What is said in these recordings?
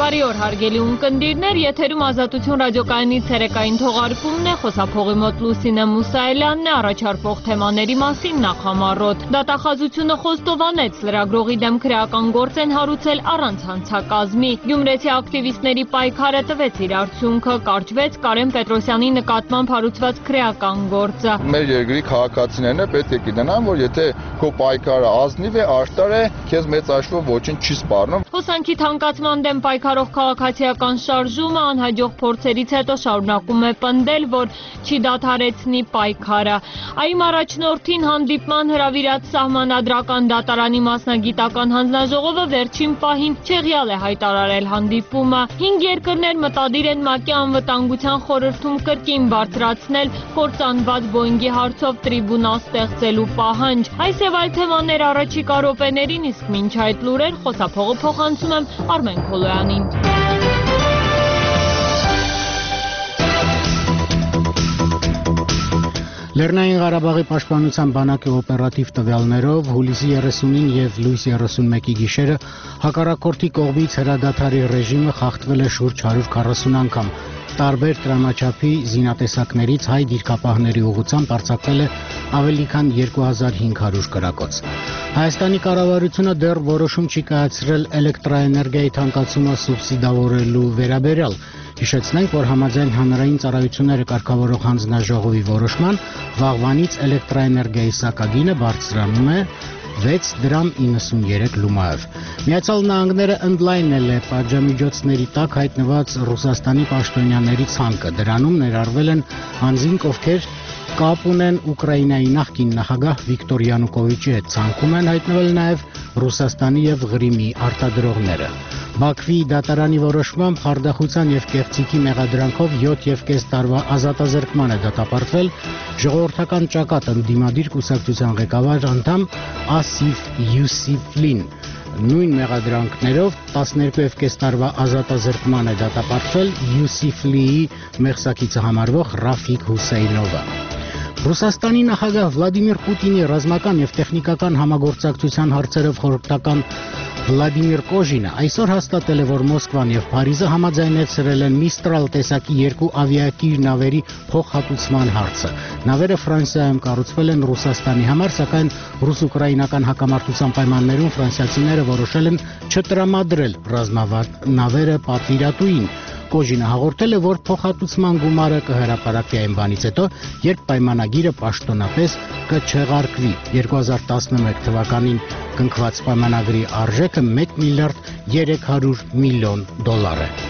Բարի օր հարգելի ունկնդիրներ, եթերում Ազատություն ռադիոկայանի ցերեկային թողարկումն է, խոսափողի մոտ Լուսինե Մուսայելյանն է, առաջարկվող թեմաների մասին նախ համառոտ։ Դատախազությունը խոստովանեց, լրագրողի դեմ քրեական գործ են հարուցել առանց հանցակազմի։ Գյումրեցի ակտիվիստների պայքարը տվեց իր արդյունքը, կարճվեց Կարեն Պետրոսյանի նկատմամբ հարուցված քրեական գործը։ Մեր երկրի քաղաքացիներն պետք է գիտենան, որ եթե քո պայքարը ազնիվ է, արտար է, քեզ մեծ աշխով ոչինչ չի սպառնում։ Հոսանքի թանկացման դեմ պայքարող քաղաքացիական շարժումը անհաջող փորձերից հետո շարունակում է պնդել, որ չի դադարեցնի պայքարը։ ԱԻՄ առաջնորդին հանդիպման հրավիրած Սահմանադրական դատարանի մասնագիտական հանձնաժողովը վերջին պահին չեղյալ է հայտարարել հանդիպումը։ 5 երկրներ մտադիր են ՄԱԿ-ի անվտանգության խորհրդում կրկին բարձրացնել կործանված Բոյինգի հարցով տրիբունալ ստեղծելու պահանջ։ Այս եւ այլ թեմաներ առաջիկա րոպեներին, իսկ մինչ այդ լուրեր խոսափողը փոխանցում եմ Արմեն Քոլոյանին։ Լեռնային Ղարաբաղի պաշտպանության բանակի օպերատիվ տվյալներով հուլիսի 30-ին եւ լույսի 31-ի գիշերը հակառակորդի կողմից հրադադարի ռեժիմը խախտվել է շուրջ 140 անգամ։ Տարբեր տրամաչափի զինատեսակներից հայ դիրքապահների ուղղությամբ արձակվել է ավելի քան 2500 կրակոց։ Հայաստանի կառավարությունը դեռ որոշում չի կայացրել էլեկտրաէներգիայի թանկացումը սուբսիդավորելու վերաբերյալ։ Հիշեցնենք, որ համաձայն հանրային ծառայությունները կարգավորող հանձնաժողովի որոշման վաղվանից էլեկտրաէներգիայի սակագինը բարձրանում է 6 դրամ 93 լումայով։ Միացյալ Նահանգները ընդլայնել է պատժամիջոցների տակ հայտնված Ռուսաստանի պաշտոնյաների ցանկը։ Դրանում ներառվել են անձինք, ովքեր կապ ունեն Ուկրաինայի նախկին նախագահ Վիկտոր Յանուկովիչի հետ։ Ցանկում են հայտնվել նաև Ռուսաստանի եւ Ղրիմի արտադրողները։ Բաքվի դատարանի որոշմամբ խարդախության եւ կեղծիքի մեղադրանքով 7.5 տարվա ազատազրկման է դատապարտվել ժողովրդական ճակատ ընդդիմադիր կուսակցության ղեկավար անդամ Ասիֆ Յուսիֆլին։ Նույն մեղադրանքներով 12.5 տարվա ազատազրկման է դատապարտվել Յուսիֆլիի մեղսակիցը համարվող Ռաֆիկ Հուսեյնովը։ Ռուսաստանի նախագահ Վլադիմիր Պուտինի ռազմական եւ տեխնիկական համագործակցության հարցերով խորհրդական Վլադիմիր Կոժինը այսօր հաստատել է, որ Մոսկվան եւ Փարիզը համաձայնեցրել են Միստրալ տեսակի 2 ավիակիր նավերի փոխհատուցման հարցը։ Նավերը Ֆրանսիայում կառուցվել են Ռուսաստանի համար, սակայն ռուս-ուկրաինական հակամարտության պայմաններում ֆրանսիացիները որոշել են չտրամադրել ռազմավար նավերը պատվիրատուին։ Կոժինը հաղորդել է, որ փոխհատուցման գումարը կհրապարակվի այն բանից հետո, երբ պայմանագիրը պաշտոնապես կչեղարկվի։ 2011 թվականին կնքված պայմանագրի արժեքը 1 միլիարդ 300 միլիոն դոլար է։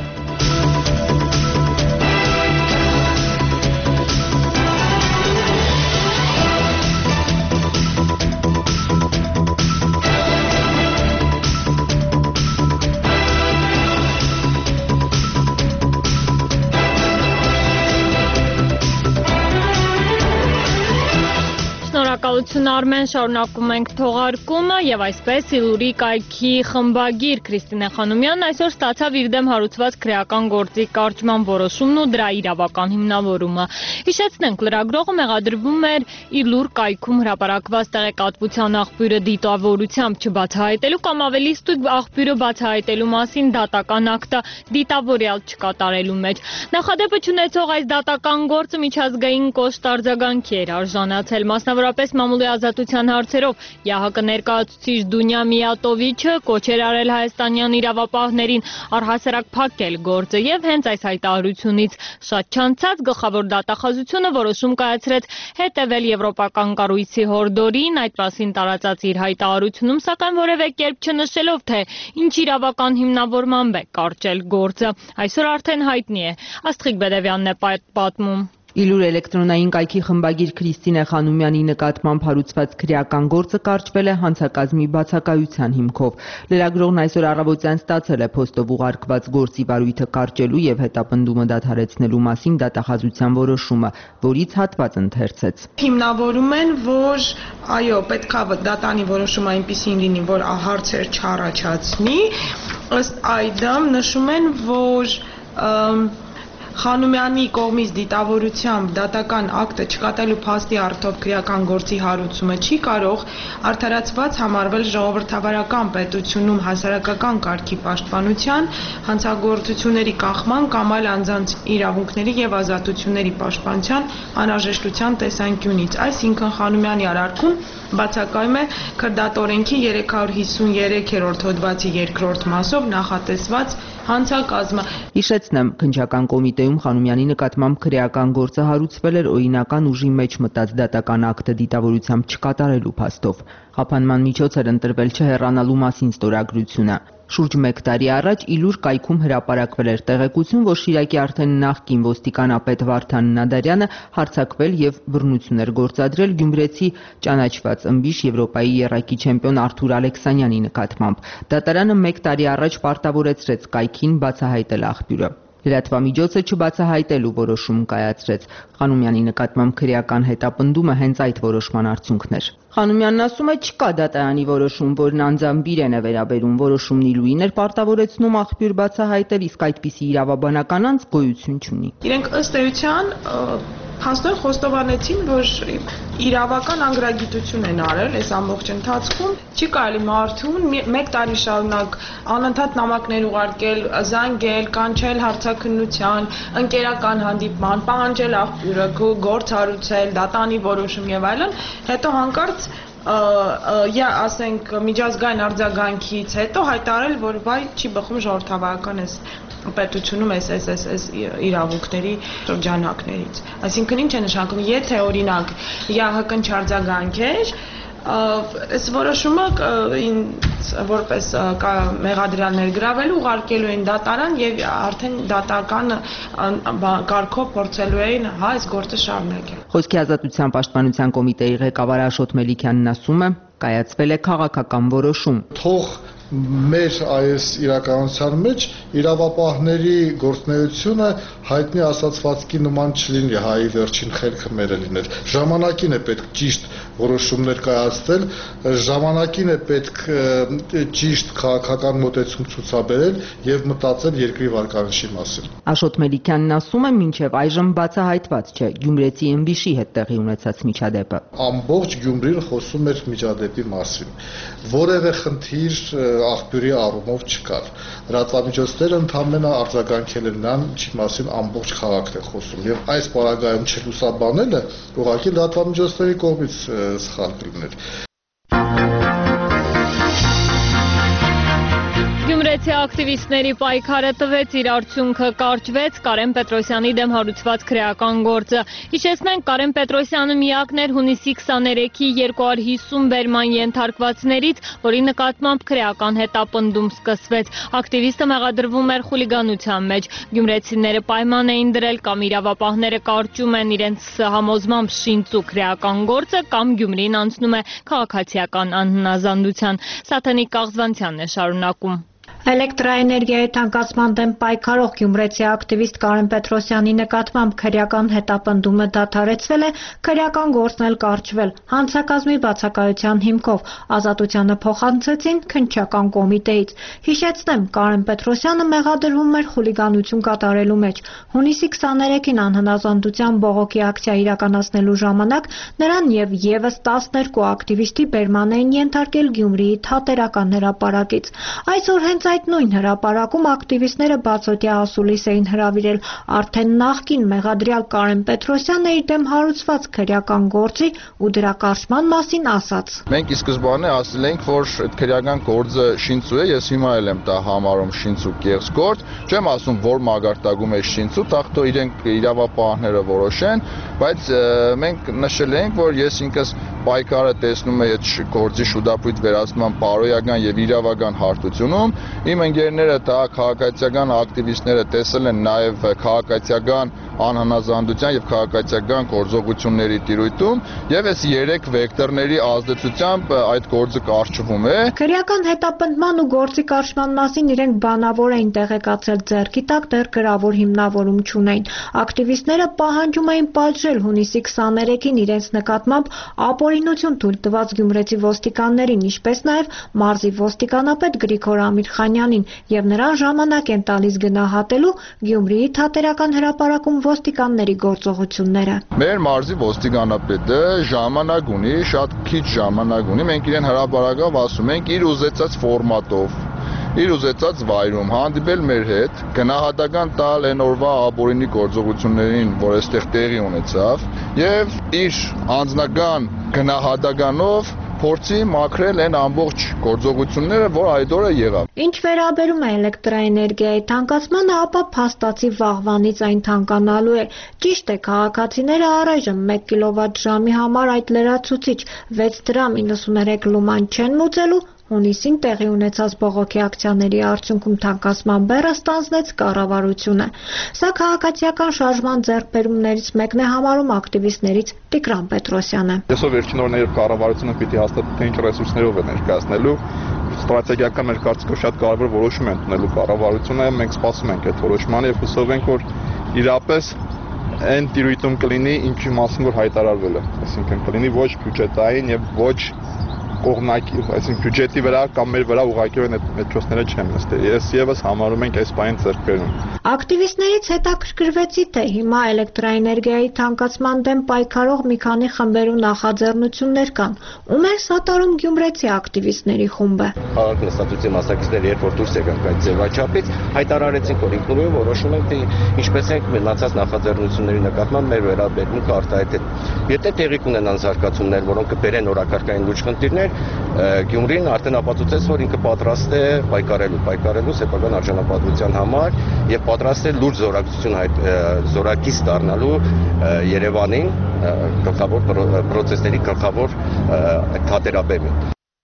Շնորհակալություն Արմեն, շարունակում ենք թողարկումը եւ այսպես Իլուրի կայքի խմբագիր Քրիստինե Խանոմյանն այսօր ստացավ իր դեմ հարուցված քրեական գործի կարճման որոշումն ու դրա իրավական հիմնավորումը։ Հիշեցնենք, լրագրողը մեղադրվում էր Իլուր կայքում հրապարակված տեղեկատվության աղբյուրը դիտավորությամբ չբացահայտելու կամ ավելի ստույգ աղբյուրը բացահայտելու մասին դատական ակտը դիտավորյալ չկատարելու մեջ։ Նախադեպը չունեցող այս դատական գործը միջազգային կոշտ արձագանքի էր արժանացել, մասնավորապես մամուլի ազատության հարցերով ԵԱՀԿ ներկայացուցիչ Դունյա Միատովիչը կոչ էր արել հայաստանյան իրավապահներին առհասարակ փակել գործը եւ հենց այս հայտարարությունից շատ չանցած գլխավոր դատախազությունը որոշում կայացրեց հետեւել եվրոպական կառույցի հորդորին, այդ մասին տարածած իր հայտարարությունում, սակայն որևէ կերպ չնշելով, թե ինչ իրավական հիմնավորմամբ է կարճել գործը։ Այսօր արդեն հայտնի է։ Աստղիկ Բեդևյանն է պատմում։ Իլուր էլեկտրոնային կայքի խմբագիր Քրիստինե Խանոմյանի նկատմամբ հարուցված քրեական գործը կարճվել է հանցակազմի բացակայության հիմքով։ Լրագրողն այսօր առավոտյան ստացել է փոստով ուղարկված գործի վարույթը կարճելու եւ հետապնդումը դադարեցնելու մասին դատախազության որոշումը, որից հատված ընթերցեց։ Հիմնավորում են, որ այո, պետքա դատանի որոշումը այնպիսին լինի, որ հարցեր չառաջացնի, ըստ այդմ նշում են, որ Խանոմյանի կողմից դիտավորությամբ դատական ակտը չկատարելու փաստի առթով քրեական գործի հարուցումը չի կարող արդարացված համարվել ժողովրդավարական պետությունում հասարակական կարգի պաշտպանության, հանցագործությունների կախման կամ այլ անձանց իրավունքների եւ ազատությունների պաշտպանության անհրաժեշտության տեսանկյունից։ Այսինքն Խանոմյանի արարքում բացակայում է քրդատորենքի 353-րդ հոդվածի 2-րդ մասով նախատեսված հանցակազմը։ Հիշեցնեմ, քննչական կոմիտեում Խանոմյանի նկատմամբ քրեական գործը հարուցվել էր օրինական ուժի մեջ մտած դատական ակտը դիտավորությամբ չկատարելու փաստով։ Խափանման միջոց էր ընտրվել չհեռանալու մասին ստորագրությունը։ Շուրջ 1 տարի առաջ Իլուր կայքում հրապարակվել էր տեղեկություն, որ Շիրակի արդեն նախկին ոստիկանապետ Վարդան Նադարյանը հարձակվել եւ բռնություն էր գործադրել գյումրեցի ճանաչված ըմբիշ Եվրոպայի եռակի չեմպիոն Արթուր Ալեքսանյանի նկատմամբ։ Դատարանը 1 տարի առաջ պարտավորեցրեց կայքին բացահայտել աղբյուրը։ Լրատվամիջոցը չբացահայտելու որոշում կայացրեց։ Խանոմյանի նկատմամբ քրեական հետապնդումը հենց այդ որոշման արդյունքն էր։ Խանոմյանն ասում է, չկա դատարանի որոշում, որն անձամբ իրեն է վերաբերում, որոշումն իլուին էր պարտավորեցնում աղբյուր բացահայտել, իսկ այդպիսի իրավաբանական անձ գոյություն չունի։ Իրենք ըստ էության փաստորեն խոստովանեցին, որ իրավական անգրագիտություն են արել այս ամբողջ ընթացքում։ Չի կարելի մարդուն 1 տարի շարունակ անընդհատ նամակներ ուղարկել, զանգել, կանչել հարցաքննության, ընկերական հանդիպման, պահանջել աղբյուրը, գործ հարուցել, դատանի որոշում եւ այլն, հետո հանկարծ ասենք միջազգային արձագանքից հետո հայտարարել, որ վայ չի բխում ժողովրդավարական էս պետությունում այս իրավունքների շրջանակներից։ Այսինքն ինչ է նշանակում, եթե օրինակ ՀՀԿ-ն չարձագանքեր, այս որոշումը որպես մեղադրյալ ներգրավելու ուղարկելու են դատարան եւ արդեն դատական կարգով փորձելու էին այս գործը շարունակել։ Խոսքի ազատության պաշտպանության կոմիտեի ղեկավար Աշոտ Մելիքյանն ասում է, կայացվել է քաղաքական որոշում։ Թող մեր այս իրականության մեջ իրավապահների գործունեությունը հայտնի ասացվածքի նման չլինի, հայի վերջին խելքը մերը լինել։ Ժամանակին է պետք ճիշտ որոշումներ կայացնել, ժամանակին է պետք ճիշտ քաղաքական մոտեցում ցուցաբերել եւ մտածել երկրի վարկանիշի մասին։ Աշոտ Մելիքյանն ասում է, մինչև այժմ բացահայտված չէ Գյումրեցի ըմբիշի հետ տեղի ունեցած միջադեպը։ Ամբողջ Գյումրին խոսում էր միջադեպի մասին։ Որևէ խնդիր աղբյուրի առումով չկար։ Լրատվամիջոցները ընդհանրապես արձագանքել են նրան, ինչի մասին ամբողջ քաղաքն է խոսում եւ այս պարագայում չլուսաբանելը ուղղակի լրատվամիջոցների կողմից սխալ կլիներ։ Գյումրեցի ակտիվիստների պայքարը տվեց իր արդյունքը, կարճվեց Կարեն Պետրոսյանի դեմ հարուցված քրեական գործը։ Հիշեցնենք, Կարեն Պետրոսյանը միակն էր հունիսի 23-ի 250 բերման ենթարկվածներից, որի նկատմամբ քրեական հետապնդում սկսվեց։ Ակտիվիստը մեղադրվում էր խուլիգանության մեջ։ Գյումրեցիները պայման էին դրել կամ իրավապահները կարճում են իրենց համոզմամբ շինծու քրեական գործը կամ Գյումրին անցնում է քաղաքացիական անհնազանդության։ Սաթենիկ Կաղզվանցյանն է շարունակում։ Էլեկտրաէներգիայի թանկացման դեմ պայքարող գյումրեցի ակտիվիստ Կարեն Պետրոսյանի նկատմամբ քրեական հետապնդումը դադարեցվել է, քրեական գործն էլ կարճվել։ Հանցակազմի բացակայության հիմքով ազատությանը փոխանցեցին քննչական կոմիտեից։ Հիշեցնեմ, Կարեն Պետրոսյանը մեղադրվում էր խուլիգանություն կատարելու մեջ։ Հունիսի 23-ին անհնազանդության բողոքի ակցիա իրականացնելու ժամանակ նրան եւ եւս 12 ակտիվիստի բերման էին ենթարկել Գյումրիի Թատերական հրապարակից։ Այսօր հենց այդ նույն հրապարակում ակտիվիստները բացօթյա ասուլիս էին հրավիրել արդեն նախկին մեղադրյալ Կարեն Պետրոսյանը իր դեմ հարուցված քրեական գործի ու դրա կարճման մասին ասաց։ Մենք ի սկզբանե ասել ենք, որ այդ քրեական գործը շինծու է, ես հիմա էլ եմ դա համարում շինծու կեղծ գործ, չեմ ասում, որ մագարտակում է շինծու, թաղթո իրենք իրավապահները որոշեն, բայց մենք նշել ենք, որ ես ինքս պայքարը տեսնում եմ այդ գործի շուտապույտ վերացման բարոյական եւ իրավական հարթությունում։ Իմ ընկերները դա քաղաքացիական ակտիվիստները տեսել են նաև քաղաքացիական անհնազանդության եւ քաղաքացիական գործողությունների տիրույթում եւ այս 3 վեկտորների ազդեցությամբ այդ գործը կարճվում է։ Քրեական հետապնդման ու գործի կարճման մասին իրենք բանավոր էին տեղեկացրել ձեռքի տակ, դեռ գրավոր հիմնավորում չունեին։ Ակտիվիստները պահանջում էին պատժել հունիսի 23-ին իրենց նկատմամբ ապօրինություն թույլ տված գյումրեցի ոստիկաններին, ինչպես նաեւ մարզի ոստիկանապետ Գրիգոր Ամիրխանյանին եւ նրան ժամանակ են տալիս գնահատելու Գյումրիի թատերական հրապարակում ոստիկանների գործողությունները։ Մեր մարզի ոստիկանապետը ժամանակ ունի, շատ քիչ ժամանակ ունի, մենք իրեն հրապարակավ ասում ենք իր ուզեցած ֆորմատով, իր ուզեցած վայրում հանդիպել մեր հետ, գնահատական տալ այն օրվա ապօրինի գործողություններին, որ այստեղ տեղի ունեցավ, եւ իր անձնական գնահատականով փորձի մաքրել այն ամբողջ գործողությունները, որ այդ օրը եղավ։ Ինչ վերաբերում է էլեկտրաէներգիայի թանկացմանը, ապա փաստացի վաղվանից այն թանկանալու է։ Ճիշտ է, քաղաքացիները առայժմ 1 կիլովատ-ժամի համար այդ լրացուցիչ 6 դրամ 93 լուման չեն մուծելու։ Հունիսին տեղի ունեցած բողոքի ակցիաների արդյունքում թանկացման բեռը ստանձնեց կառավարությունը։ Սա քաղաքացիական շարժման ձեռքբերումներից մեկն է համարում ակտիվիստներից Տիգրան Պետրոսյանը։ Այսօր վերջին օրերով կառավարությունը պիտի հաստատի թե ինչ ռեսուրսներով է ներկայացնելու։ Ստրատեգիական մեր կարծիքով շատ կարևոր որոշում է ընդունելու կառավարությունը, մենք սպասում ենք այդ որոշմանը եւ հուսով ենք, որ իրապես այն տիրույթում կլինի, ինչի մասին որ հայտարարվել է, այսինքն կլինի ոչ բյուջետային եւ ոչ կողմնակի, այսինքն բյուջետի վրա կամ մեր վրա ուղղակիորեն այդ մեջոցները չեն նստել։ Ես եւս համարում ենք այս բանին ձեռքբերում։ Ակտիվիստներից հետաքրքրվեցի, թե հիմա էլեկտրաէներգիայի թանկացման դեմ պայքարող մի քանի խմբեր ու նախաձեռնություններ կան։ Ում է սատարում գյումրեցի ակտիվիստների խումբը։ Քաղաք նստածության մասնակիցները երբ որ դուրս եկան այդ ձևաչափից, հայտարարեցին, որ ինքնուրույն որոշում ենք, թե ինչպես ենք մնացած նախաձեռնությունների նկատմամբ մեր վերաբերմունքը արտահայտել։ Եթե տեղի կունենան զարգացումներ, որոնք կբերեն օրակարգային լուրջ խնդիրներ, Գյումրին արդեն ապացուցեց, որ ինքը պատրաստ է պայքարելու սեփական արժանապատվության համար եւ պատրաստ է լուրջ զորակից դառնալու Երևանին գլխավոր պրոցեսների գլխավոր թատերաբեմին։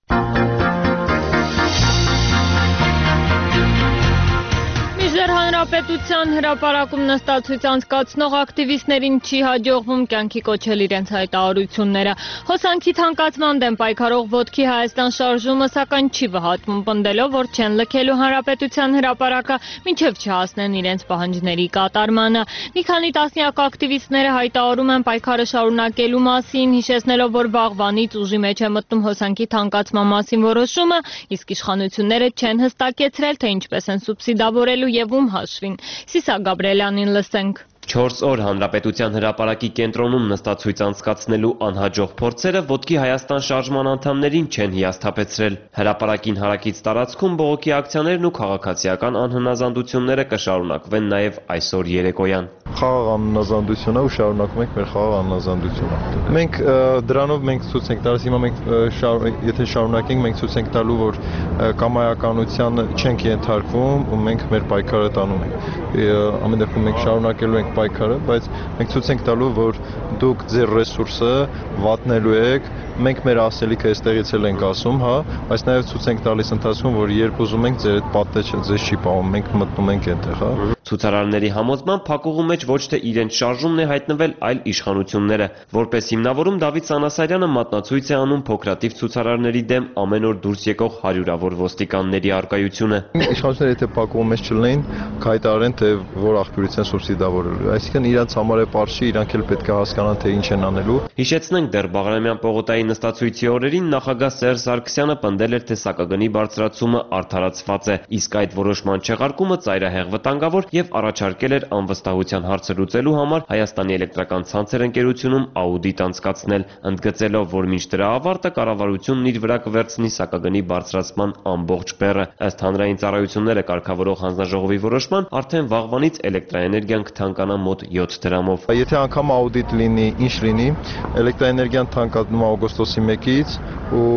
Հանրապետության հրապարակում նստածույց անցկացնող ակտիվիստներին չի հաջողվում կյանքի կոչել իրենց հայտարարությունները։ Հոսանքի թանկացման դեմ պայքարող Ոտքի Հայաստան շարժումը սակայն չի վհատվում, պնդելով, որ չեն լքելու հանրապետության հրապարակը, մինչև չհասնեն իրենց պահանջների կատարմանը։ Մի քանի տասնյակ ակտիվիստները հայտարարում են պայքարը շարունակելու մասին, հիշեցնելով, որ վաղվանից ուժի մեջ է մտնում հոսանքի թանկացման մասին որոշումը, իսկ իշխանությունները չեն հստակեցրել, թե ինչպես են սուբսիդավորելու եւ ում հաշվին։ Սիսա Գաբրելյանին լսենք։ 4 օր հանրապետության հրապարակի կենտրոնում նստածույց անցկացնելու անհաջող փորձերը Ոտքի Հայաստան շարժման անդամներին չեն հիասթափեցրել։ Հրապարակին հարակից տարածքում բողոքի ակցիաներն ու քաղաքացիական անհնազանդությունները կշարունակվեն նաև այսօր երեկոյան։ Խաղաղ անհնազանդությունը ու շարունակում ենք մեր խաղաղ անհնազանդությունը։ Մենք դրանով ցույց ենք տալիս, հիմա մենք եթե շարունակենք, մենք ցույց ենք տալու, որ կամայականության չենք ենթարկվում ու մենք մեր պայքարը տանում ենք։ Ամեն դեպքում մենք շարունակելու ենք պայքարը, բայց մենք ցույց ենք տալու, որ դուք ձեր ռեսուրսը վատնելու եք, մենք մեր ասելիքը այստեղից էլ ենք ասում, հա, բայց նաև ցույց ենք տալիս ընթացքում, որ երբ ուզում ենք ձեր այդ պատը ձեզ չի պահում, մենք մտնում ենք այնտեղ, հա։ Ցուցարարների համոզմամբ փակուղու մեջ ոչ թե իրենց շարժումն է հայտնվել, այլ իշխանությունները։ Որպես հիմնավորում Դավիթ Սանասարյանը մատնացույց է անում փոքրաթիվ ցուցարարների դեմ ամեն օր դուրս եկող հարյուրավոր ոստիկանների առկայությունը։ Իշխանությունները եթե փակուղու մեջ չլինեն, կհայտարարեն, թե որ աղբյուրից են սուբսիդավորելու։ Այսինքն իրանց համար է պարզ չի, իրանք էլ պետք է հասկանան, թե ինչ են անելու։ Հիշեցնենք, դեռ Բաղրամյան պողոտայի նստածույցի օրերին նախագահ Սերժ Սարգսյանը պնդել էր, թե սակագնի բարձրացումը արդարացված է, իսկ այդ որոշման չեղարկումը ծայրահեղ վտանգավոր եւ առաջարկել էր անվստահության հարցը լուծելու համար Հայաստանի էլեկտրական ցանցեր ընկերությունում աուդիտ անցկացնել, ընդգծելով, որ մինչ դրա ավարտը կառավարությունն իր վրա կվերցնի սակագնի բարձրացման ամբողջ բեռը։ Ըստ հանրային ծառայությունները կարգավորող հանձնաժողովի որոշման, արդեն վաղվանից էլեկտրաէներգիան կթանկանա մոտ 7 դրամով։ Եթե անգամ աուդիտ լինի, ինչ լինի, էլեկտրաէներգիան թանկանում է օգոստոսի 1-ից ու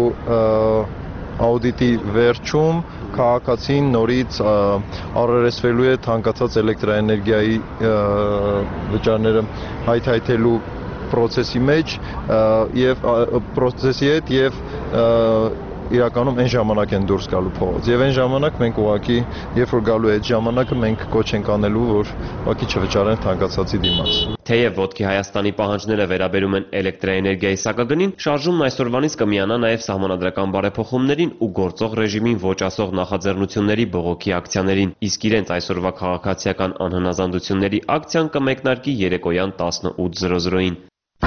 աուդիտի վերջում քաղաքացին նորից առերեսվելու է թանկացած էլեկտրաէներգիայի վճարները հայթայթելու process-ի մեջ եւ process-ի հետ եւ իրականում այն ժամանակ են դուրս գալու փողոց եւ այն ժամանակ մենք ուղղակի երբ որ գալու է այդ ժամանակը մենք կոչ ենք անելու որ ուղղակի չվճարեն թանկացածի դիմաց։ Թեև ոտքի Հայաստանի պահանջները վերաբերում են էլեկտրաէներգիայի սակագնին, շարժումն այսօրվանից կմիանա նաև սահմանադրական բարեփոխումներին ու գործող ռեժիմին ոչ ասող նախաձեռնությունների բողոքի ակցիաներին, իսկ իրենց այսօրվա քաղաքացիական անհնազանդությունների ակցիան կմեկնարկի երեկոյան 18:00-ին։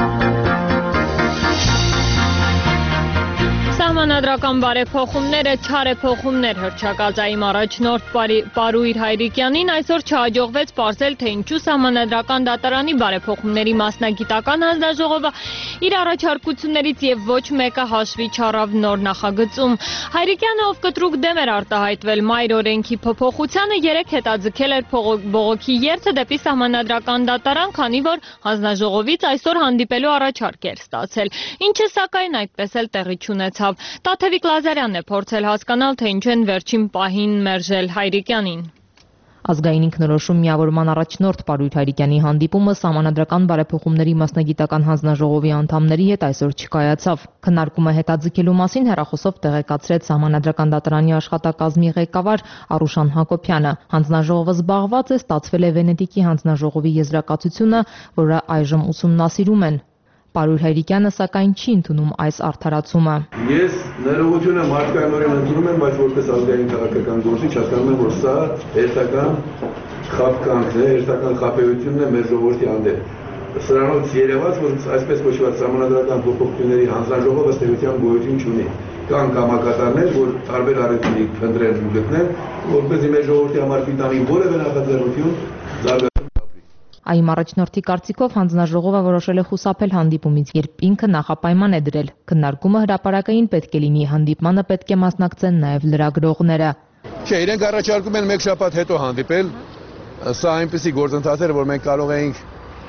Սահմանադրական բարեփոխումները չարեփոխումներ հռչակածային առաջնորդ Պարույր Հայրիկյանին այսօր չհաջողվեց պարզել, թե ինչու Սահմանադրական դատարանի բարեփոխումների մասնագիտական հանձնաժողովը իր առաջարկություններից եւ ոչ մեկը հաշվի չառավ նոր նախագծում։ Հայրիկյանը, ով կտրուկ դեմ էր արտահայտվել մայր օրենքի փոփոխությանը, երեկ հետաձգել էր բողոքի երթը դեպի Սահմանադրական դատարան, քանի որ հանձնաժողովից այսօր հանդիպելու առաջարկ էր ստացել, ինչը սակայն այդպես էլ տեղի չունեցավ։ Տաթևիկ Լազարյանն է փորձել հասկանալ, թե ինչու են վերջին պահին մերժել Հայրիկյանին։ Ազգային ինքնորոշում միավորման առաջնորդ Պարույր Հայրիկյանի հանդիպումը Սահմանադրական բարեփոխումների մասնագիտական հանձնաժողովի անդամների հետ այսօր չկայացավ։ Քննարկումը հետաձգելու մասին հեռախոսով տեղեկացրեց Սահմանադրական դատարանի աշխատակազմի ղեկավար Արուշան Հակոբյանը։ Հանձնաժողովը զբաղված է, ստացվել է Վենետիկի հանձնաժողովի եզրակացությունը, որը այժմ ուսումնասիրում են։ Պարույր Հայրիկյանը սակայն չի ընդունում այս արդարացումը։ Ես ներողությունը մարդկայնորեն ընդունում եմ, բայց որպես ազգային քաղաքական գործիչ հասկանում եմ, որ սա հերթական խաբկանքն է, հերթական խաբեությունն է մեր ժողովրդի հանդեպ։ Սրանից երևաց, որ այսպես կոչված Սահմանադրական փոփոխությունների հանձնաժողովը ըստ էության գոյություն չունի։ Կան կամակատարներ, որ տարբեր առիթների փնտրեն ու գտնեն, որպեսզի մեր ժողովրդի համար պիտանի որևէ նախաձեռնություն զարգացում։ Այմ առաջնորդի կարծիքով հանձնաժողովը որոշել է խուսափել հանդիպումից, երբ ինքը նախապայման է դրել։ Քննարկումը հրապարակային պետք է լինի, հանդիպմանը պետք է մասնակցեն նաև լրագրողները։ Չէ, իրենք առաջարկում են մեկ շաբաթ հետո հանդիպել։ Սա այնպիսի գործընթաց էր, որ մենք կարող էինք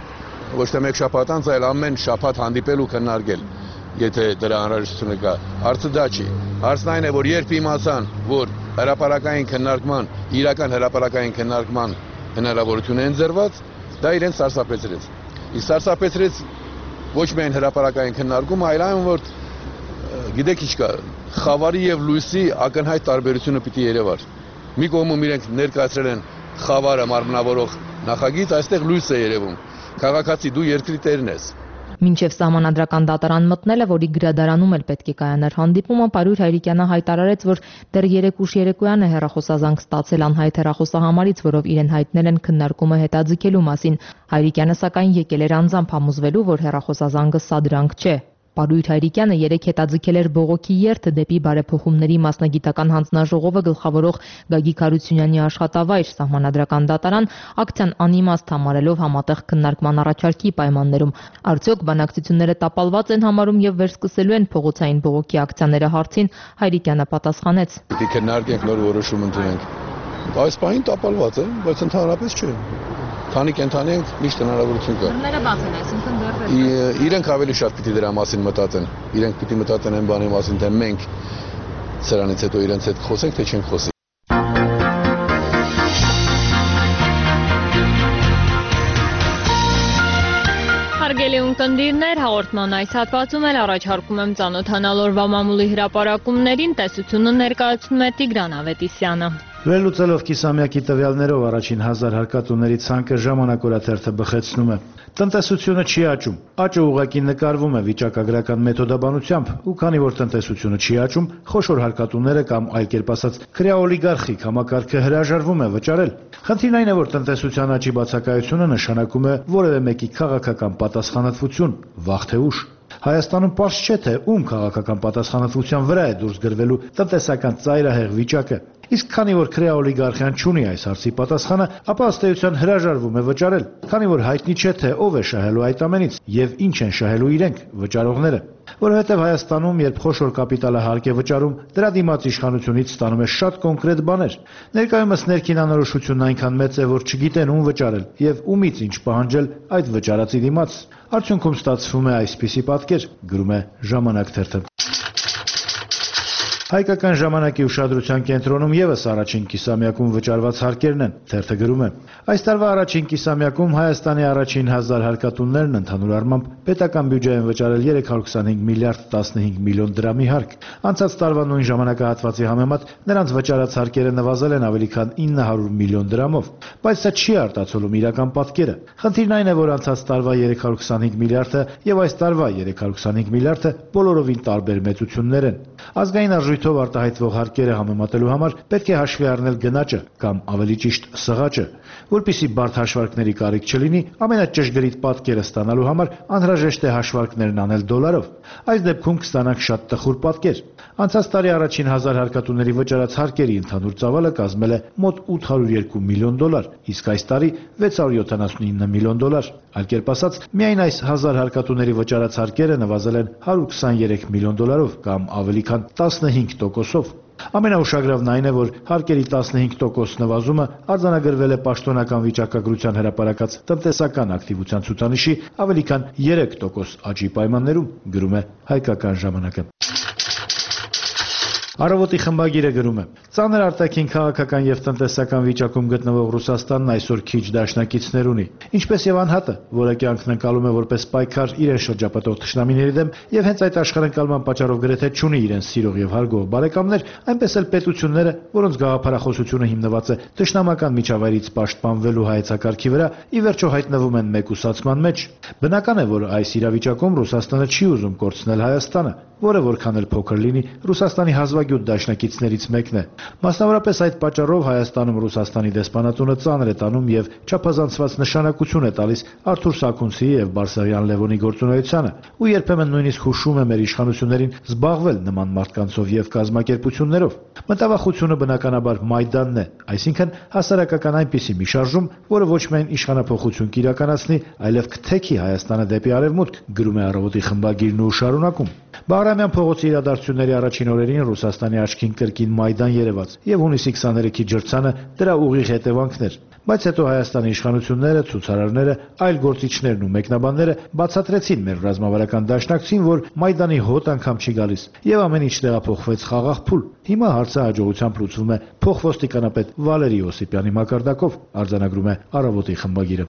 ոչ թե մեկ շաբաթ անց, այլ ամեն շաբաթ հանդիպել ու քննարկել, եթե դրա անհրաժեշտությունը կա։ Հարցը դա չի։ Հարցն այն է, որ երբ իմացան, որ հրապարակային քննարկման, իրական հրապարակային քննարկման հնարավորություն է ընձեռված, դա իրենց սարսափեցրեց։ Իսկ սարսափեցրեց ոչ միայն հրապարակային քննարկումը, այլ այն, որ գիտեք ինչ կա, խավարի եւ լույսի ակնհայտ տարբերությունը պիտի երևար։ Մի կողմում իրենք ներկայացրել են խավարը մարմնավորող նախագիծ, այստեղ լույս է երևում։ Քաղաքացի, դու երկրի տերն ես։ Մինչև Սահմանադրական դատարան մտնելը, որի գրադարանում էլ պետք է կայանար հանդիպումը, Պարույր Հայրիկյանը հայտարարեց, որ դեռ երեկուշ երեկոյան է հեռախոսազանգ ստացել անհայտ հեռախոսահամարից, որով իրեն հայտնել են քննարկումը հետաձգելու մասին։ Հայրիկյանը սակայն եկել էր անձամբ համոզվելու, որ հեռախոսազանգը սադրանք չէ։ Պարույր Հայրիկյանը երեկ հետաձգել էր բողոքի երթը դեպի բարեփոխումների մասնագիտական հանձնաժողովը գլխավորող Գագիկ Հարությունյանի աշխատավայր Սահմանադրական դատարան ակցիան անիմաստ համարելով համատեղ քննարկման առաջարկի պայմաններում։ Արդյոք բանակցությունները տապալված են համարում եւ վերսկսելու են փողոցային բողոքի ակցիաները հարցին Հայրիկյանը պատասխանեց. Պիտի քննարկենք, նոր որոշում ընդունենք։ Այս պահին տապալված է, բայց ընդհանրապես չէ։ Քանի կենթանի ենք, միշտ հնարավորություն կա։ Դռները բաց են, այսինքն դեռ իրենք ավելի շատ պիտի դրա մասին մտածեն։ Իրենք պիտի մտածեն այն բանի մասին, թե մենք սրանից հետո իրենց հետ խոսենք, թե չենք խոսի։ Հարգելի ունկնդիրներ, հաղորդման այս հատվածում էլ առաջարկում եմ ծանոթանալ օրվա մամուլի հրապարակումներին, տեսությունը ներկայացնում է Տիգրան Ավետիսյանը։ Վերլուծելով կիսամյակի տվյալներով առաջին 1000 հարկատուների ցանկը ժամանակ օրաթերթը բխեցնում է։ Տնտեսությունը չի աճում։ Աճը ուղղակի նկարվում է վիճակագրական մեթոդաբանությամբ, ու քանի որ տնտեսությունը չի աճում, խոշոր հարկատուները կամ այլ կերպ ասած քրեաօլիգարխիկ համակարգը հրաժարվում է վճարել։ Խնդիրն այն է, որ տնտեսության աճի բացակայությունը նշանակում է որևէ մեկի քաղաքական պատասխանատվություն, վաղ թե ուշ։ Հայաստանում պարզ չէ, թե ում քաղաքական պատասխանատվության վրա է դուրս գրվելու տնտեսական ծայրահեղ վիճակը։ Իսկ քանի որ քրեաօլիգարխիան չունի այս հարցի պատասխանը, ապա ըստ էության հրաժարվում է վճարել, քանի որ հայտնի չէ, թե ով է շահելու այդ ամենից եւ ինչ են շահելու իրենք, վճարողները։ Որովհետև Հայաստանում, երբ խոշոր կապիտալը հարկ է վճարում, դրա դիմաց իշխանությունից ստանում է շատ կոնկրետ բաներ։ Ներկայումս ներքին անորոշությունն այնքան մեծ է, որ չգիտեն ում վճարել եւ ումից ինչ պահանջել այդ վճարածի դիմաց։ Արդյունքում ստացվում է այսպիսի պատկեր, գրում է Ժամանակ թերթը։ Հայկական ժամանակի ուշադրության կենտրոնում եւս առաջին կիսամյակում վճարված հարկերն են, թերթը գրում է. Այս տարվա առաջին կիսամյակում Հայաստանի առաջին 1000 հարկատուններն ընդհանուր առմամբ պետական բյուջեեն վճարել 325 միլիարդ 15 միլիոն դրամի հարկ։ Անցած տարվա նույն ժամանակահատվածի համեմատ նրանց վճարած հարկերը նվազել են ավելի քան 900 միլիոն դրամով, բայց սա չի արտացոլում իրական պատկերը։ Խնդիրն այն է, որ անցած տարվա 325 միլիարդը եւ այս տարվա 325 միլիարդը բոլորովին տարբեր մեծություններ են։ Ազգային արժույթով արտահայտվող հարկերը համեմատելու համար պետք է հաշվի առնել գնաճը կամ ավելի ճիշտ սղաճը, որpիսի բարդ հաշվարկների կարիք չլինի, ամենաճշգրիտ պատկերը ստանալու համար անհրաժեշտ է հաշվարկներն անել դոլարով։ Այս դեպքում կստանանք շատ տխուր պատկեր։ Անցած տարի առաջին 1000 հարկատուների վճարած հարկերի ընդհանուր ծավալը կազմել է մոտ 802 միլիոն դոլար, իսկ այս տարի 679 միլիոն դոլար։ Այլ կերպ ասած, միայն այս 1000 հարկատուների վճարած հարկերը նվազել են 123 միլիոն դոլարով կամ ավելի քան 15%-ով։ Ամենաուշագրավն այն է, որ հարկերի 15% նվազումը արձանագրվել է պաշտոնական վիճակագրության հրապարակած տնտեսական ակտիվության ցուցանիշի ավելի քան 3% աճի պայմաններում, գրում է Հայկական ժամանակը։ Առավոտի խմբագիրը գրում է. Ծանր արտաքին քաղաքական եւ տնտեսական վիճակում գտնվող Ռուսաստանն այսօր քիչ դաշնակիցներ ունի։ Ինչպես եւ անհատը, որը կյանքն ընկալում է որպես պայքար իրեն շրջապատող թշնամիների դեմ եւ հենց այդ աշխարհընկալման պատճառով գրեթե չունի իրեն սիրող եւ հարգող բարեկամներ, այնպես էլ պետությունները, որոնց գաղափարախոսությունը հիմնված է թշնամական միջավայրից պաշտպանվելու հայեցակարգի վրա, ի վերջո հայտնվում են մեկուսացման մեջ։ Բնական է, որ այս իրավիճակում Ռուսաստանը չի ուզում կորցնել Հայաստանը, որը որքան էլ փոքր լինի, Ռուսաստանի հազվագյուտ դաշնակիցներից մեկն է։ Մասնավորապես այդ պատճառով Հայաստանում Ռուսաստանի դեսպանատունը ծանր է տանում եւ չափազանցված նշանակություն է տալիս Արթուր Սաքունցիի եւ Բարսեղյան Լևոնի գործունեությանը, ու երբեմն նույնիսկ հուշում է մեր իշխանություններին զբաղվել նման մարդկանցով եւ կազմակերպություններով։ Մտավախությունը բնականաբար Մայդանն է, այսինքն հասարակական այնպիսի մի շարժում, որը ոչ միայն իշխանափոխություն կիրականացնի, այլև կթեքի Հայաստանը դեպի արևմուտք, գրում է Առավոտի խմբագիրն ու շարունակում։ Բաղրամյան փողոցի իրադարձությունների առաջին օրերին Ռուսաստանի աչքին կրկին Մայդան երևաց եւ հունիսի 23-ի ջրցանը դրա ուղիղ հետևանքներ, բայց հետո Հայաստանի իշխանությունները, ցուցարարները, այլ գործիչներն ու մեկնաբանները բացատրեցին մեր ռազմավարական դաշնակցին, որ Մայդանի հոտ անգամ չի գալիս եւ ամեն ինչ տեղափոխվեց խաղաղ փուլ։ Հիմա հարցը հաջողությամբ լուծվում է փոխոստիկանապետ Վալերի Օսիպյանի մակարդակով, արձանագրում է Առավոտի խմբագիրը։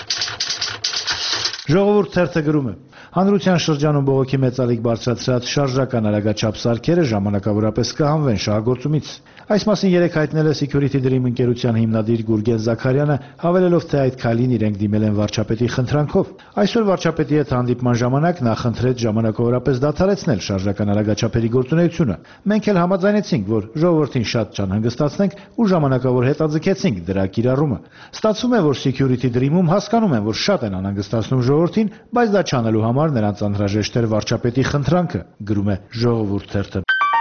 Ժողովուրդ թերթը գրում է. Հանրության շրջանում բողոքի մեծալիկ բարձրացրած շարժական արագաչափ սարքերը ժամանակավորապես կհանվեն շահագործումից։ Այս մասին երեկ հայտնել է Security Dream ընկերության հիմնադիր Գուրգեն Զաքարյանը, հավելելով, թե այդ քայլին իրենք դիմել են վարչապետի խնդրանքով։ Այսօր վարչապետի հետ հանդիպման ժամանակ նա խնդրեց ժամանակավորապես դադարեցնել շարժական արագաչափերի գործունեությունը։ Մենք էլ համաձայնեցինք, որ ժողովրդին շատ չանհանգստացնենք ու ժամանակավոր հետաձգեցինք դրա կիրառումը։ Ստացվում է, որ Security Dream-ում հասկանում են, որ շատ են անհանգստացնում ժողովրդին, բայց դա չանելու համար նրանց անհրաժեշտ էր վարչապետի խնդրանքը, գրում է Ժողովուրդ թերթը։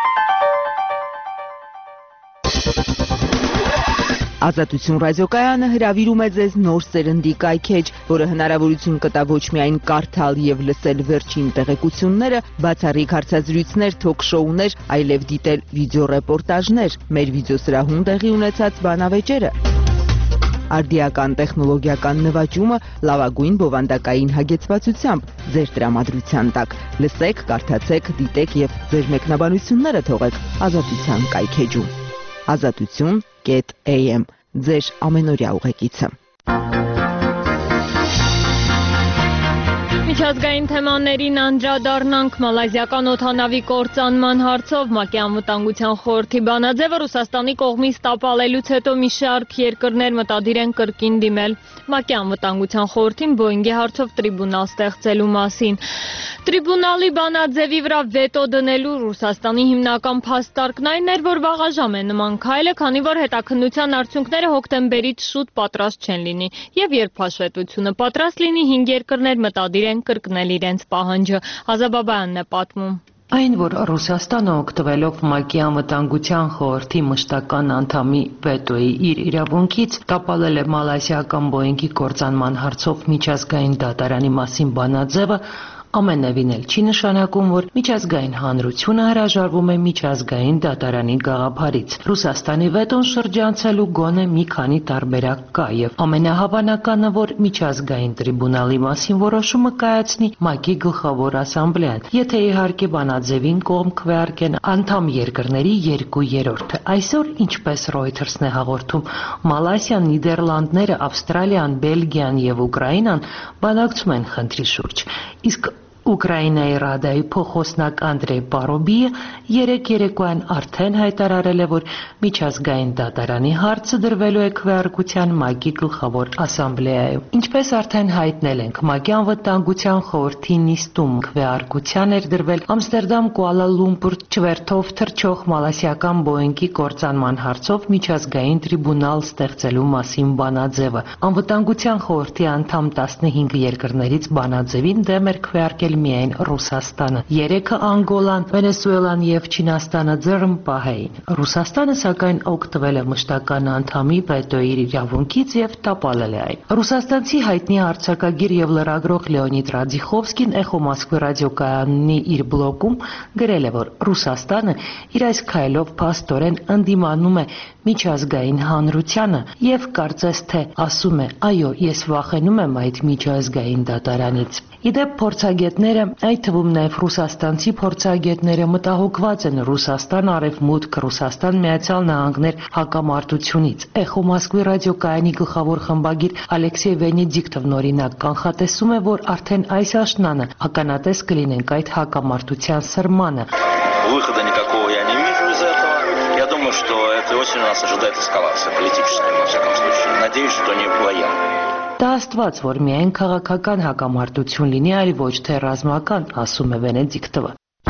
Ազատություն ռադիոկայանը հրավիրում է ձեզ նոր սերնդի կայքեջ, որը հնարավորություն կտա ոչ միայն կարդալ եւ լսել վերջին տեղեկությունները, բացառիկ հարցազրույցներ, թոք-շոուներ, այլև դիտել վիդեոռեպորտաժներ, մեր վիդեոսրահում տեղի ունեցած բանավեճերը։ Արդիական տեխնոլոգիական նվաճումը լավագույն բովանդակային հագեցվածությամբ ձեր տրամադրության տակ։ Լսեք, կարդացեք, դիտեք եւ ձեր մեկնաբանությունները թողեք Ազատության կայքեջում։ Azatutun.am ձեր ամենօրյա ուղեկիցը։ Միջազգային թեմաներին անդրադառնանք մալազիական օդանավի կործանման հարցով ՄԱԿ-ի անվտանգության խորհրդի բանաձևը Ռուսաստանի կողմից տապալելուց հետո մի շարք երկրներ մտադիր են կրկին դիմել ՄԱԿ-ի անվտանգության խորհրդին Բոինգի հարցով տրիբունալ ստեղծելու մասին։ Տրիբունալի բանաձևի վրա վետո դնելու Ռուսաստանի հիմնական փաստարկն այն էր, որ վաղաժամ է նման քայլը, քանի որ հետաքննության արդյունքները հոկտեմբերից շուտ պատրաստ չեն լինի, եւ երբ հաշվետվությունը պատրաստ լինի, 5 երկրներ մտադիր են կրկնել իրենց պահանջը։ Ազաբաբայանն է պատմում։ Այն, որ Ռուսաստանը օգտվելով ՄԱԿ-ի անվտանգության խորհրդի մշտական անդամի վետոյի իր իրավունքից տապալել է մալազիական Բոինգի կործանման հարցով միջազգային դատարանի մասին բանաձևը, ամենևին էլ չի նշանակում, որ միջազգային հանրությունը հրաժարվում է միջազգային դատարանի գաղափարից։ Ռուսաստանի վետոն շրջանցելու գոնե մի քանի տարբերակ կա եւ ամենահավանականը, որ միջազգային տրիբունալի մասին որոշումը կայացնի ՄԱԿ-ի գլխավոր ասամբլեան, եթե իհարկե բանաձևին կողմ քվեարկեն անդամ երկրների 2/3-ը։ Այսօր, ինչպես Reuters-ն է հաղորդում, Մալայսիան, Նիդերլանդները, Ավստրալիան, Բելգիան եւ Ուկրաինան բանակցում են խնդրի շուրջ, իսկ Ուկրաինայի Ռադայի փոխոսնակ Անդրեյ Պարոբիը երեկ երեկոյան արդեն հայտարարել է, որ միջազգային դատարանի հարցը դրվելու է քվեարկության ՄԱԿ-ի գլխավոր ասամբլեայում։ Ինչպես արդեն հայտնել ենք, ՄԱԿ-ի անվտանգության խորհրդի նիստում քվեարկության էր դրվել Ամստերդամ Կուալա Լումպուր չվերթով թռչող մալայսիական Boeing-ի կործանման հարցով միջազգային տրիբունալ ստեղծելու մասին բանաձևը։ Անվտանգության խորհրդի անդամ 15 երկրներից բանաձևին դեմ էր քվեարկել միայն Ռուսաստանը։ Երեքը Անգոլան, Վենեսուելան եւ Չինաստանը ձեռն պահեին։ Ռուսաստանը սակայն օգտվել է մշտական անդամի վետոյի իրավունքից եւ տապալել է այն։ Ռուսաստանցի հայտնի արձակագիր եւ լրագրող Լեոնիդ Ռադիխովսկին Էխո Մոսկվի ռադիոկայանի իր բլոգում գրել է, որ Ռուսաստանը իր այս քայլով փաստորեն ընդդիմանում է միջազգային հանրությանը եւ կարծես թե ասում է. այո, ես վախենում եմ այդ միջազգային դատարանից։ Իդեպ փորձագետները, այդ թվում նաև ռուսաստանցի փորձագետները մտահոգված են Ռուսաստան արևմուտք, Ռուսաստան Միացյալ Նահանգներ հակամարտությունից։ Էխո Մոսկվի ռադիոկայանի գլխավոր խմբագիր Ալեքսեյ Վենեդիկտովն օրինակ կանխատեսում է, որ արդեն այս աշնանը ականատես կլինենք այդ հակամարտության սրմանը։ Выхода никакого я не вижу из этого. Я думаю, что этой осенью нас ожидает эскалация политическая, во всяком случае. Надеюсь, что не военная. Դա աստված, որ միայն քաղաքական հակամարտություն լինի, այլ ոչ թե ռազմական, ասում է Վենեդիկտովը։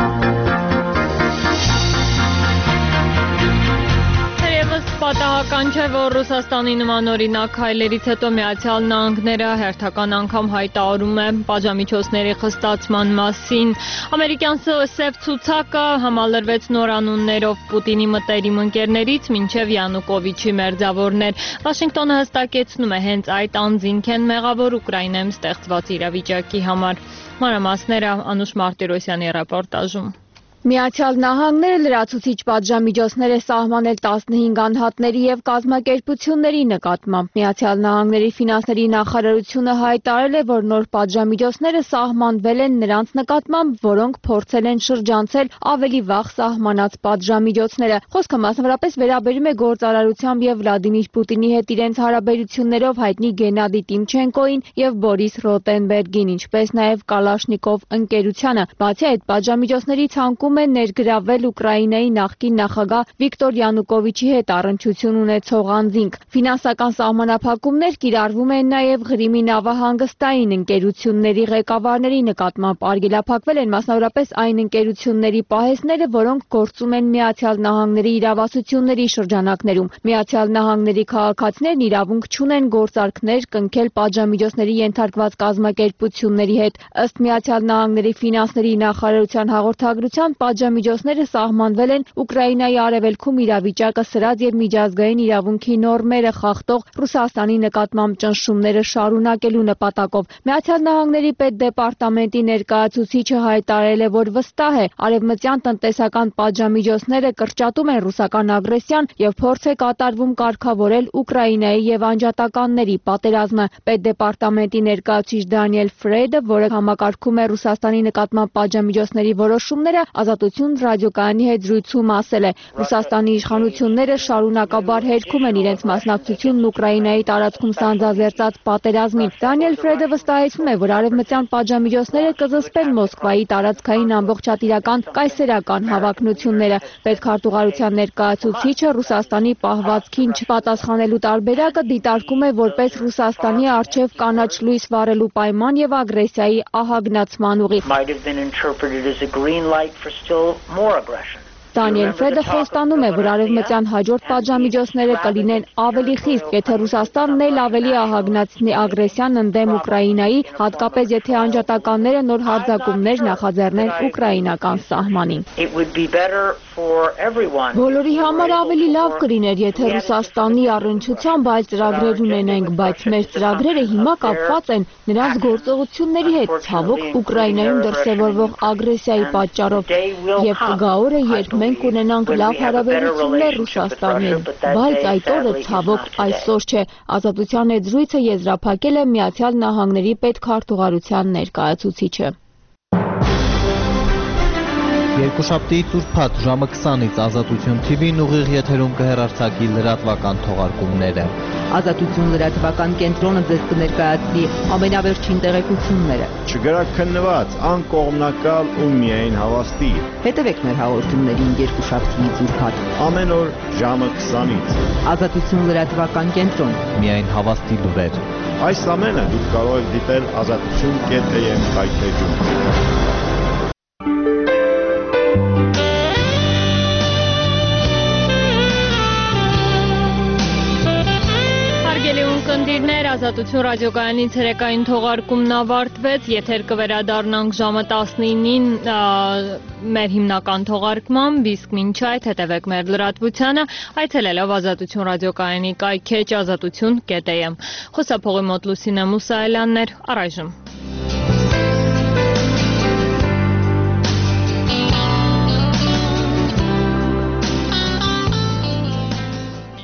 Պատահական չէ, որ Ռուսաստանի նմանօրինակ քայլերից հետո Միացյալ Նահանգները հերթական անգամ հայտարարում է պատժամիջոցների խստացման մասին։ Ամերիկյան սև ցուցակը համալրվեց նորանուններով Պուտինի մտերիմ ընկերներից մինչև Յանուկովիչի մերձավորներ։ Վաշինգտոնը հստակեցնում է, հենց այդ անձինք են մեղավոր Ուկրաինայում ստեղծված իրավիճակի համար։ Մանրամասները Անուշ Մարտիրոսյանի ռեպորտաժում։ Միացյալ Նահանգները լրացուցիչ պատժամիջոցներ է սահմանել 15 անհատների եւ կազմակերպությունների նկատմամբ։ Միացյալ Նահանգների ֆինանսների նախարարությունը հայտարարել է, որ նոր պատժամիջոցները սահմանվել են նրանց նկատմամբ, որոնք փորձել են շրջանցել ավելի վաղ սահմանած պատժամիջոցները։ Խոսքը մասնավորապես վերաբերում է գործարարությամբ եւ Վլադիմիր Պուտինի հետ իրենց հարաբերություններով հայտնի Գենադի Տիմչենկոին եւ Բորիս Ռոտենբերգին, ինչպես նաեւ Կալաշնիկով ընկերությանը։ Բացի այդ, պատժամիջոցների ցանկում է ներգրավել Ուկրաինայի նախկին նախագահ Վիկտոր Յանուկովիչի հետ առնչություն ունեցող անձինք։ Ֆինանսական սահմանափակումներ կիրառվում են նաև Ղրիմի նավահանգստային ընկերությունների ղեկավարների նկատմամբ։ Արգելափակվել են մասնավորապես այն ընկերությունների պահեստները, որոնք գործում են Միացյալ Նահանգների իրավասությունների շրջանակներում։ Միացյալ Նահանգների քաղաքացիներն իրավունք չունեն գործարքներ կնքել պատժամիջոցների ենթարկված կազմակերպությունների հետ։ Ըստ Միացյալ Նահանգների ֆինանսների նախարարության հաղորդագրության պատժամիջոցները սահմանվել են Ուկրաինայի արևելքում իրավիճակը սրած եւ միջազգային իրավունքի նորմերը խախտող Ռուսաստանի նկատմամբ ճնշումները շարունակելու նպատակով։ Միացյալ Նահանգների պետդեպարտամենտի ներկայացուցիչը հայտարարել է, որ վստահ է, արևմտյան տնտեսական պատժամիջոցները կրճատում են ռուսական ագրեսիան եւ փորձ է կատարվում կարգավորել Ուկրաինայի եւ անջատականների պատերազմը։ Պետդեպարտամենտի ներկայացուցիչ Դանիել Ֆրեդը, որը համակարգում է Ռուսաստանի նկատմամբ պատժամիջոցների որոշումները, Ազատություն ռադիոկայանի հետ զրույցում ասել է. Ռուսաստանի իշխանությունները շարունակաբար հերքում են իրենց մասնակցությունն Ուկրաինայի տարածքում սանձազերծած պատերազմին։ Դանիել Ֆրեդը վստահեցնում է, որ արևմտյան պատժամիջոցները կզսպեն Մոսկվայի տարածքային ամբողջատիրական կայսերական հավակնությունները։ Պետքարտուղարության ներկայացուցիչը Ռուսաստանի պահվածքին չպատասխանելու տարբերակը դիտարկում է որպես Ռուսաստանի առջև կանաչ լույս վառելու պայման եւ ագրեսիայի ահագնացման ուղի։ Դանիել Ֆրեդը խոստանում է, որ արևմտյան հաջորդ պատժամիջոցները կլինեն ավելի խիստ, եթե Ռուսաստանն էլ ավելի ահագնացնի ագրեսիան ընդդեմ Ուկրաինայի, հատկապես եթե անջատականները նոր հարձակումներ նախաձեռնեն ուկրաինական սահմանին։ Բոլորի համար ավելի լավ կլիներ, եթե Ռուսաստանի առնչությամբ այլ ծրագրեր ունենենք, բայց մեր ծրագրերը հիմա կապված են նրանց գործողությունների հետ, ցավոք Ուկրաինայում դրսևորվող ագրեսիայի պատճառով, եւ կգա օրը, երբ մենք կունենանք լավ հարաբերություններ Ռուսաստանի հետ, բայց այդ օրը ցավոք այսօր չէ։ Ազատության հետ զրույցը եզրափակել է Միացյալ Նահանգների պետքարտուղարության ներկայացուցիչը։ Երկուշաբթի ուրբաթ ժամը 20-ից Ազատություն TV-ն ուղիղ եթերում կհեռարձակի լրատվական թողարկումները։ Ազատություն լրատվական կենտրոնը ձեզ կներկայացնի ամենավերջին տեղեկությունները։ Չգրաքննված, անկողմնակալ ու միայն հավաստի։ Հետևեք մեր հաղորդումներին երկուշաբթիից ուրբաթ ամեն օր ժամը 20-ից։ Ազատություն լրատվական կենտրոն, միայն հավաստի լուրեր։ Այս ամենը դուք կարող եք դիտել azatutun.am հայտեջում։ Ընկերներ, Ազատություն ռադիոկայանի ցերեկային թողարկումն ավարտվեց, եթեր կվերադառնանք ժամը 19-ին մեր հիմնական թողարկմամբ, իսկ մինչ այդ հետևեք մեր լրատվությանը, այցելելով Ազատություն ռադիոկայանի կայքեջ azatutun.am։ Խոսափողի մոտ Լուսինե Մուսայելյանն էր, առայժմ։